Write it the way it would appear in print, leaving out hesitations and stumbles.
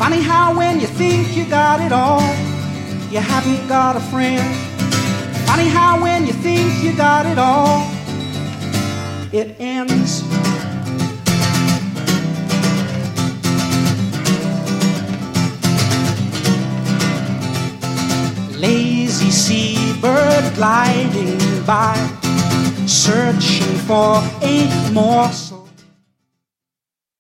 Funny how when you think you got it all, you haven't got a friend. Funny how when you think you got it all, it ends. Lazy seabird gliding by, searching for a morsel